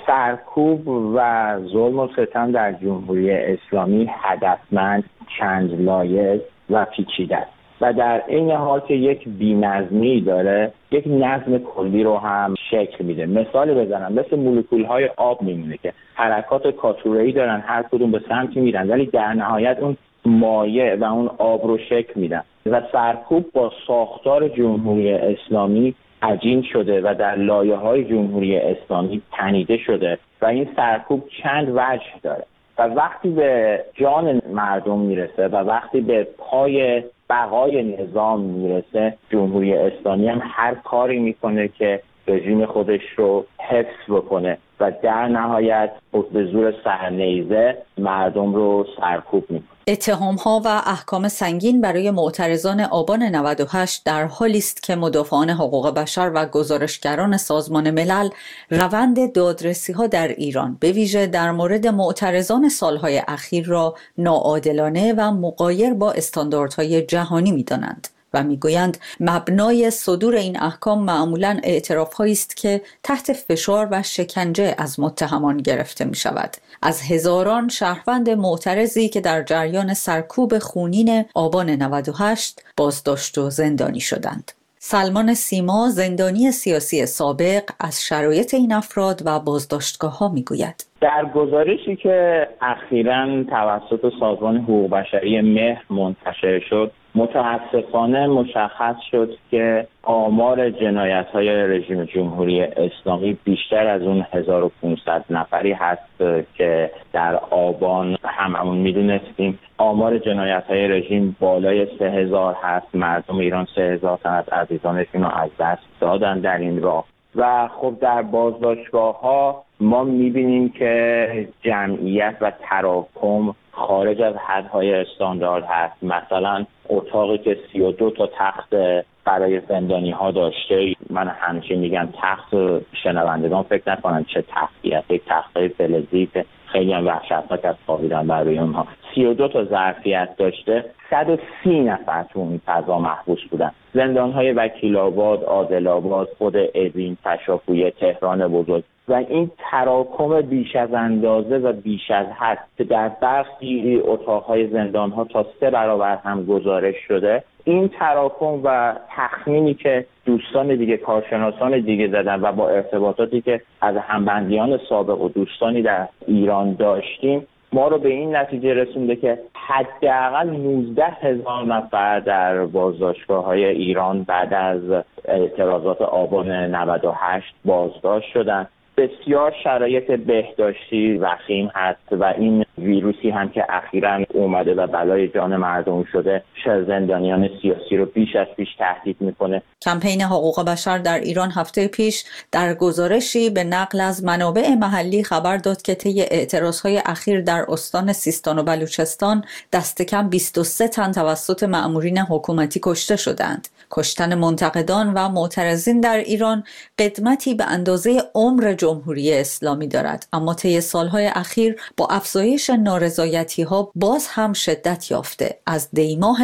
[SPEAKER 23] سرکوب و ظلم و ستم در جمهوری اسلامی هدفمند، چند لایه و پیچیده است و در این حال که یک بی‌نظمی داره، یک نظم کلی رو هم شکل میده. مثال بزنم، مثل مولکول‌های آب میمونه که حرکات کاتوره‌ای دارن، هر کدوم به سمتی میرن، ولی در نهایت اون مایع و اون آب رو شکل میدن و سرکوب با ساختار جمهوری اسلامی عجین شده و در لایه‌های جمهوری اسلامی تنیده شده و این سرکوب چند وجه داره و وقتی به جان مردم میرسه و وقتی به پای بقای نظام میرسه، جمهوری اسلامی هم هر کاری میکنه که رژیم خودش رو حفظ بکنه و در نهایت به زور سرنیزه مردم رو سرکوب میکنه.
[SPEAKER 22] اتهام‌ها و احکام سنگین برای معترضان آبان 98 در حالی است که مدافعان حقوق بشر و گزارشگران سازمان ملل روند دادرسی‌ها در ایران به ویژه در مورد معترضان سالهای اخیر را ناعادلانه و مغایر با استانداردهای جهانی می‌دانند و میگویند مبنای صدور این احکام معمولاً اعتراف‌هایی است که تحت فشار و شکنجه از متهمان گرفته می‌شود. از هزاران شهروند معترضی که در جریان سرکوب خونین آبان 98 بازداشت و زندانی شدند. سلمان سیما، زندانی سیاسی سابق، از شرایط این افراد و بازداشتگاه‌ها میگوید:
[SPEAKER 23] در گزارشی که اخیراً توسط سازمان حقوق بشری مهر منتشر شد، متاسفانه مشخص شد که آمار جنایت‌های رژیم جمهوری اسلامی بیشتر از اون 1500 نفری هست که در آبان هممون میدونستیم. آمار جنایت‌های رژیم بالای 3000 هست. مردم ایران 3000 تن از عزیزانشون رو از دست دادن در این راه و خب در بازداشتگاه‌ها ما می‌بینیم که جمعیت و تراکم خارج از حدهای استاندارد هست. مثلا اتاقی که 32 تا تخت برای زندانی ها داشته، من همیشه میگم تخت، شنوندگان فکر نکنن چه تختی هست، یک تختای فلزی که خیلی هم وحشتناک از خوابیدن برای اونها. 32 تا ظرفیت داشته، 130 نفر تو این فضا محبوس بودن. زندان‌های وکیل‌آباد، عادل‌آباد، خود اوین، تشافویه، تهران بزرگ و این تراکم بیش از اندازه و بیش از حد که در برخی اتاق‌های زندان‌ها تا 3 برابر هم گزارش شده، این تراکم و تخمینی که دوستان دیگه، کارشناسان دیگه زدن و با ارتباطاتی که از همبندیان سابق و دوستانی در ایران داشتیم، ما رو به این نتیجه رسونده که حداقل 19,000 نفر در بازداشتگاه‌های ایران بعد از اعتراضات آبان 98 بازداشت شدن. بسیار شرایط بهداشتی وخیم هست و این ویروسی هم که اخیراً اومده و بلای جان مردم شده، زندانیان سیاسی رو بیش از پیش تهدید میکنه.
[SPEAKER 22] کمپین حقوق بشر در ایران هفته پیش در گزارشی به نقل از منابع محلی خبر داد که طی اعتراضهای اخیر در استان سیستان و بلوچستان دست کم 23 تن توسط مأمورین حکومتی کشته شدند. کشتن منتقدان و معترضین در ایران قدمتی به اندازه عمر جمهوری اسلامی دارد، اما طی سالهای اخیر با افزایش نارضایتی‌ها باز هم شدت یافته، از دی‌ماه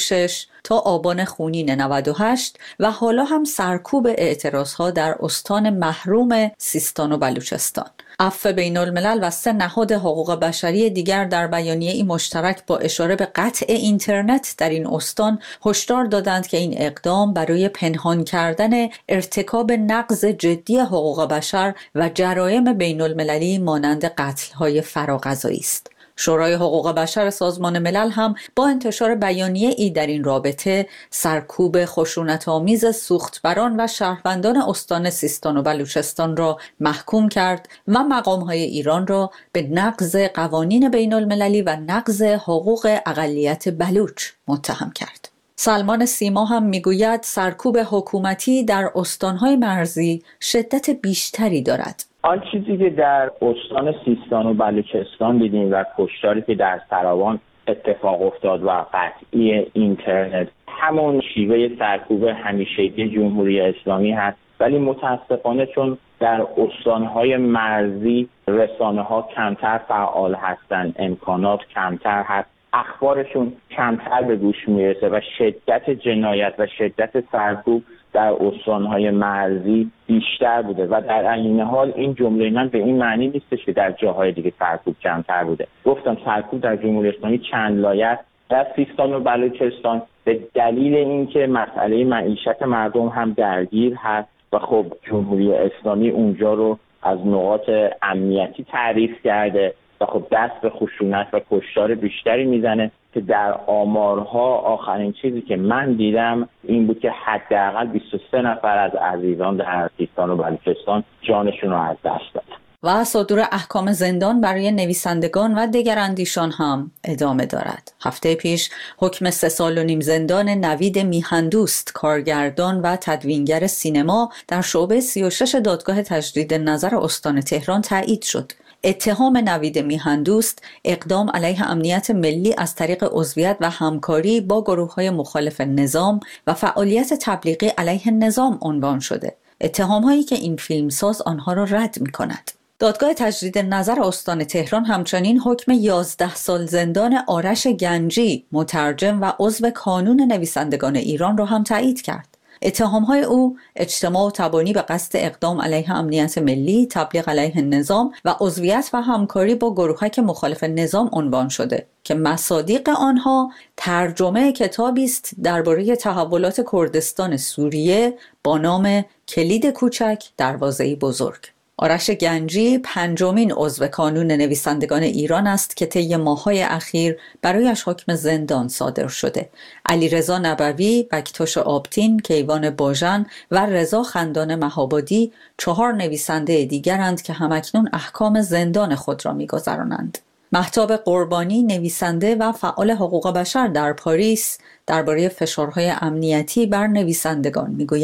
[SPEAKER 22] 96 تا آبان خونین 98 و حالا هم سرکوب اعتراضها در استان محروم سیستان و بلوچستان. عفو بین الملل و 3 نهاد حقوق بشری دیگر در بیانیه‌ای مشترک با اشاره به قطع اینترنت در این استان هشدار دادند که این اقدام برای پنهان کردن ارتکاب نقض جدی حقوق بشر و جرایم بین المللی مانند قتل‌های فراغذایی است. شورای حقوق بشر سازمان ملل هم با انتشار بیانیه‌ای در این رابطه سرکوب خشونت‌آمیز سوختبران و شهروندان استان سیستان و بلوچستان را محکوم کرد و مقام‌های ایران را به نقض قوانین بین المللی و نقض حقوق اقلیت بلوچ متهم کرد. سلمان سیما هم میگوید سرکوب حکومتی در استان‌های مرزی شدت بیشتری دارد.
[SPEAKER 23] آن چیزی که در استان سیستان و بلوچستان دیدیم و کشتاری که در سراوان اتفاق افتاد و قطعی اینترنت، همون شیوه سرکوب همیشگی جمهوری اسلامی هست، ولی متاسفانه چون در استانهای مرزی رسانه‌ها کمتر فعال هستند، امکانات کمتر هست، اخبارشون کمتر به گوش میرسه و شدت جنایت و شدت سرکوب در استانهای مرزی بیشتر بوده و در عین حال این جمله من به این معنی نیستش که در جاهای دیگه سرکوب کمتر بوده. گفتم سرکوب در جمهوری اسلامی چند لایه در سیستان و بلوچستان به دلیل اینکه مسئله معیشت مردم هم درگیر هست و خب جمهوری اسلامی اونجا رو از نقاط امنیتی تعریف کرده و خب دست به خشونت و کشتار بیشتری میزنه که در آمارها آخرین چیزی که من دیدم این بود که حداقل 23 نفر از عزیزان در سیستان و بلوچستان جانشون رو از دست دادن.
[SPEAKER 22] و صدور احکام زندان برای نویسندگان و دگراندیشان هم ادامه دارد. هفته پیش حکم 3 سال و نیم زندان نوید میهندوست، کارگردان و تدوینگر سینما در شعبه 36 دادگاه تجدید نظر استان تهران تایید شد. اتهام نوید میهندوست اقدام علیه امنیت ملی از طریق عضویت و همکاری با گروه‌های مخالف نظام و فعالیت تبلیغی علیه نظام عنوان شده. اتهام‌هایی که این فیلمساز آنها را رد می‌کند. دادگاه تجدید نظر استان تهران همچنین حکم 11 سال زندان آرش گنجی، مترجم و عضو کانون نویسندگان ایران را هم تایید کرد. اتهام‌های او اجتماع و تبانی به قصد اقدام علیه امنیت ملی، تبلیغ علیه نظام و عضویت و همکاری با گروه‌های مخالف نظام عنوان شده که مصادیق آنها ترجمه کتابی است درباره تحولات کردستان سوریه با نام کلید کوچک دروازه‌ای بزرگ. آرش گنجی 5مین عضو کانون نویسندگان ایران است که طی ماه‌های اخیر برایش حکم زندان صادر شده. علیرضا نبوی، بکتاش آبتین، کیوان باژن و رضا خندان مهابادی 4 نویسنده دیگرند که همکنون احکام زندان خود را می‌گذرانند. مهتاب قربانی، نویسنده و فعال حقوق بشر در پاریس، درباره فشارهای امنیتی بر نویسندگان میگوید: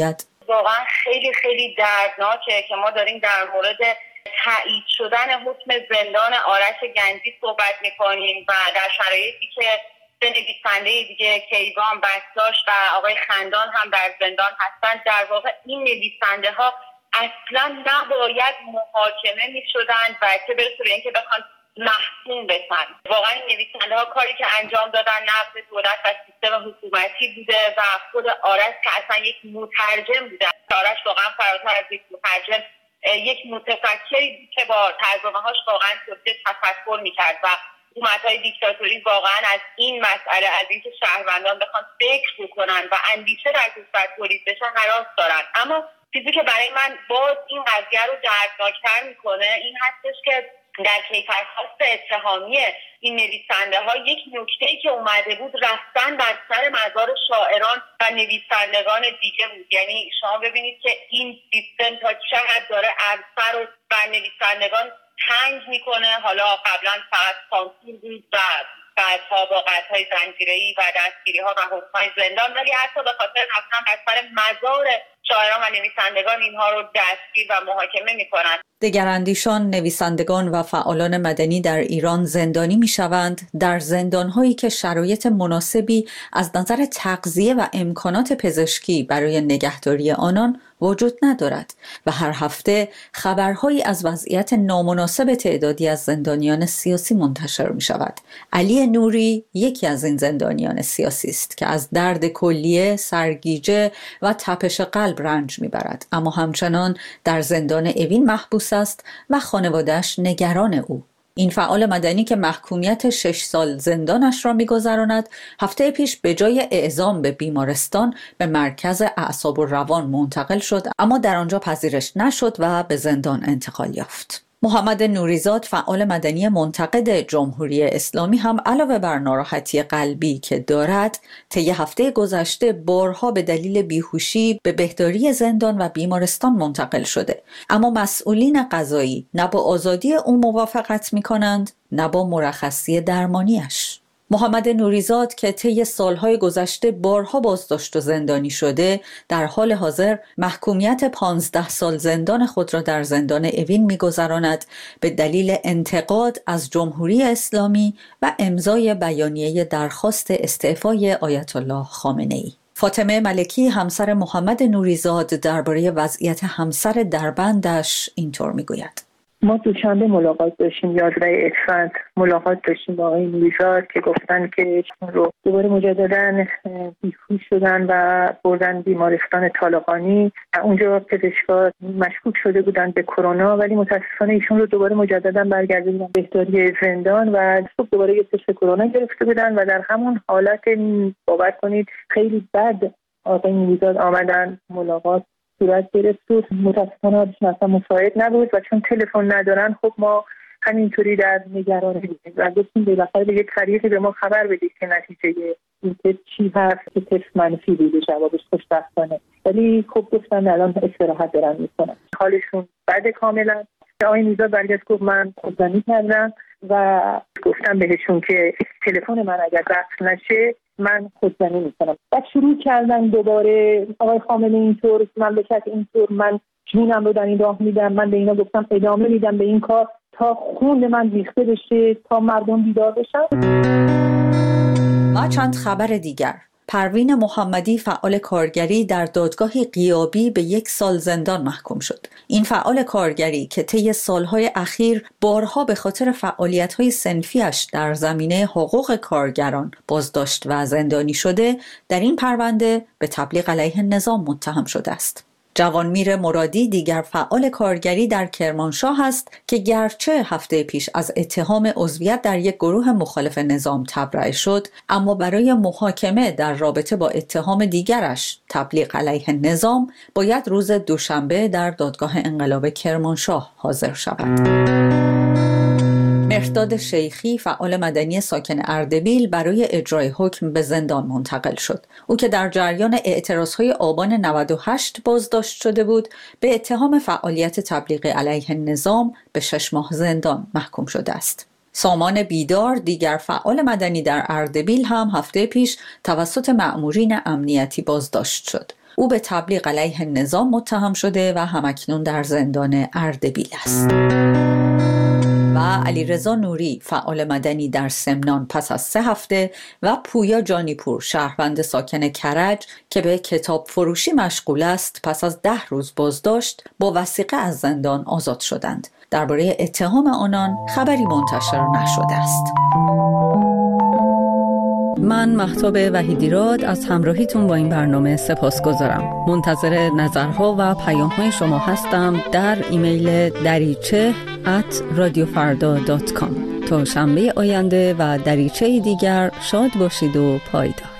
[SPEAKER 2] واقعا خیلی خیلی دردناکه که ما داریم در مورد تایید شدن حکم زندان آرش گنجی صحبت میکنیم و در شرایطی که به نویسنده دیگه کیوان بساش و آقای خندان هم در زندان هستن. در واقع این نویسنده ها اصلا نباید محاکمه میشدن و چه برسه به اینکه بخوان محکوم بشن. واقعا این نویسنده ها کاری که انجام دادن نقض دولت و سیستم حکومتی بوده و خود آرش که اصلا یک مترجم بوده. آرش واقعا فراتر از یک مترجم یک متفکری بود که با ترجمه‌هاش واقعا توسعه تفکر میکرد و حکومت‌های دیکتاتوری واقعا از این مسئله، از اینکه شهروندان بخوان فکر بکنن و اندیشه در کشور تولید بشه هراس دارن. اما چیزی که برای من باز این قضیه رو دردناک‌تر میکنه این هستش که در کیفرخواست اتهامی این نویسنده ها یک نکته‌ای که اومده بود رفتن بر سر مزار شاعران و نویسندگان دیگه بود. یعنی شما ببینید که این سیستم تا چقدر داره عرصه رو بر نویسندگان تنگ میکنه. حالا قبلا فقط سانسور بود و بعدها با قطعهای زنجیره‌ای و دستگیری‌ها و حکم‌های زندان، ولی حتی به خاطر رفتن بر سر مزار شاعران و نویسندگان اینها رو دستگیر و محاکمه میکنن.
[SPEAKER 22] دگراندیشان، نویسندگان و فعالان مدنی در ایران زندانی میشوند در زندان‌هایی که شرایط مناسبی از نظر تغذیه و امکانات پزشکی برای نگهداری آنان وجود ندارد و هر هفته خبرهایی از وضعیت نامناسب تعدادی از زندانیان سیاسی منتشر می شود. علی نوری یکی از این زندانیان سیاسی است که از درد کلیه، سرگیجه و تپش قلب رنج می برد، اما همچنان در زندان اوین محبوس است و خانواده‌اش نگران او. این فعال مدنی که محکومیت 6 سال زندانش را می‌گذراند، هفته پیش به جای اعزام به بیمارستان به مرکز اعصاب و روان منتقل شد، اما در آنجا پذیرش نشد و به زندان انتقال یافت. محمد نوریزاد، فعال مدنی منتقد جمهوری اسلامی، هم علاوه بر ناراحتی قلبی که دارد، طی هفته گذشته بارها به دلیل بیهوشی به بهداری زندان و بیمارستان منتقل شده، اما مسئولین قضایی نه با آزادی او موافقت می‌کنند نه با مرخصی درمانیش. محمد نوریزاد که طی سالهای گذشته بارها بازداشت و زندانی شده، در حال حاضر محکومیت 15 سال زندان خود را در زندان اوین می‌گذراند به دلیل انتقاد از جمهوری اسلامی و امضای بیانیه درخواست استعفای آیت الله خامنه‌ای. فاطمه ملکی، همسر محمد نوریزاد، درباره وضعیت همسر دربندش اینطور می‌گوید:
[SPEAKER 3] ما دوشنبه ملاقات داشتیم، 11 اسفند ملاقات داشتیم با آقای نوریزاد که گفتن که رو دوباره مجددا بیهوش شدن و بردن بیمارستان طالقانی. اونجا پزشکا مشکوک شده بودن به کرونا، ولی متاسفانه ایشون رو دوباره مجددا برگردوندن بهداری زندان و صبح دوباره یه تست کرونا گرفته بودن و در همون حالت باور کنید خیلی بد آقای نوریزاد آمدن ملاقات صورت گرفت و متاسفانه حالشون اصلا مساعد نبود و چون تلفن ندارن خب ما همینطوری در نگرانی بودیم و گفتیم بالاخره به یک طریقی به ما خبر بدید که نتیجه این تست چی هست که تست منفی بوده، جوابش خوشبختانه، ولی خب گفتن الان استراحت دارن میکنن، حالشون بده کاملا. آقای نوریزاد برگشت گفت من خودزنی کردم و گفتم بهشون که تلفن من اگر قطع نشه من خودزنی میکنم. بعد شروع کردن دوباره آقای خامنه اینطور، مملکت اینطور، من جونم رو در این راه میدم. من به اینا گفتم ادامه میدم به این کار تا خون من ریخته بشه، تا مردم بیدار بشن.
[SPEAKER 22] و چند خبر دیگر. پروین محمدی، فعال کارگری، در دادگاهی غیابی به 1 سال زندان محکوم شد. این فعال کارگری که طی سالهای اخیر بارها به خاطر فعالیت‌های صنفیش در زمینه حقوق کارگران بازداشت و زندانی شده، در این پرونده به تبلیغ علیه نظام متهم شده است. جوانمیر مرادی، دیگر فعال کارگری در کرمانشاه است که گرچه هفته پیش از اتهام عضویت در یک گروه مخالف نظام تبرئه شد، اما برای محاکمه در رابطه با اتهام دیگرش، تبلیغ علیه نظام، باید روز دوشنبه در دادگاه انقلاب کرمانشاه حاضر شود. مهرداد شیخی، فعال مدنی ساکن اردبیل، برای اجرای حکم به زندان منتقل شد. او که در جریان اعتراضهای آبان 98 بازداشت شده بود، به اتهام فعالیت تبلیغ علیه نظام به 6 ماه زندان محکوم شده است. سامان بیدار، دیگر فعال مدنی در اردبیل، هم هفته پیش توسط مأمورین امنیتی بازداشت شد. او به تبلیغ علیه نظام متهم شده و همکنون در زندان اردبیل است. و علیرضا نوری، فعال مدنی در سمنان، پس از 3 هفته و پویا جانیپور، شهروند ساکن کرج که به کتاب فروشی مشغول است، پس از 10 روز بازداشت با وثیقه از زندان آزاد شدند. درباره اتهام آنان خبری منتشر نشده است. من مهتاب وحیدیراد از همراهیتون با این برنامه سپاسگزارم. منتظر نظرها و پیام‌های شما هستم در ایمیل dariche@radiofarda.com. تا شنبه آینده و دریچه دیگر شاد باشید و پایدار.